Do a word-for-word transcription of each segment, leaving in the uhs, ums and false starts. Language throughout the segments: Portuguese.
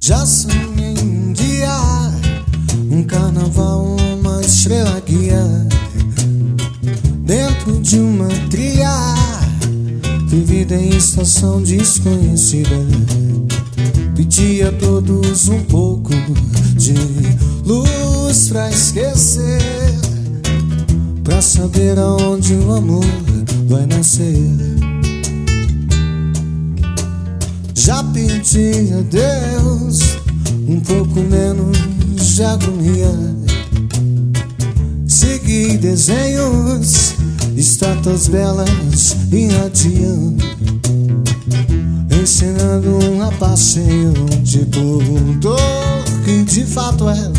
Já sonhei um dia, um carnaval, uma estrela guia, dentro de uma trilha, vivida em estação desconhecida. Pedi a todos um pouco de luz pra esquecer, pra saber aonde o amor vai nascer. Já pedi a Deus um pouco menos de agonia. Segui desenhos, estátuas belas irradiam, ensinando um passeio tipo um dor que de fato é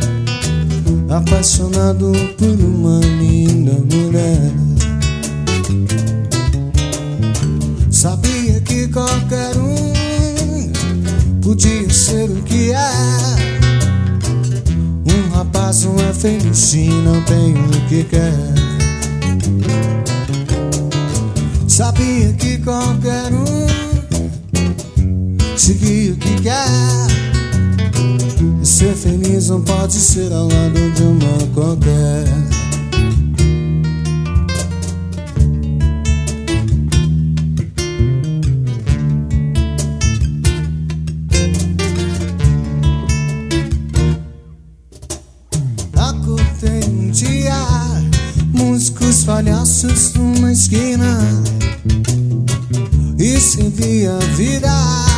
apaixonado por uma linda mulher. Sabia que qualquer um podia ser o que é. Um rapaz não é feliz se não tem o que quer. Sabia que qualquer um seguir o que quer. Ser feliz não pode ser ao lado de uma qualquer. Acordei um dia, músicos palhaços numa esquina, e se via a vida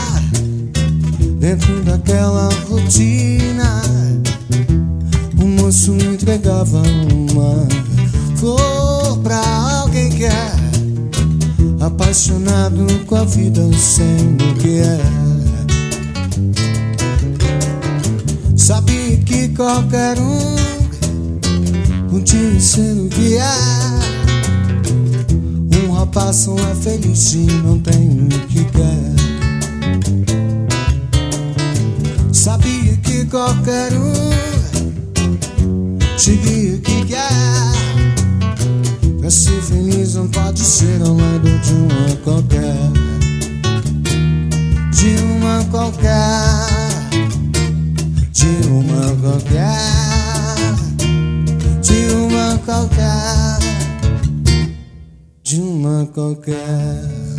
dentro daquela rotina. O moço entregava uma flor pra alguém que é apaixonado com a vida sendo o que é. Sabia que qualquer um podia ser o que é. Um rapaz não é feliz se não tem o que quer. Sabia que qualquer um seguia o que quer. Pra ser feliz não pode ser ao lado de uma qualquer. De uma qualquer. De uma qualquer. De uma qualquer. De uma qualquer.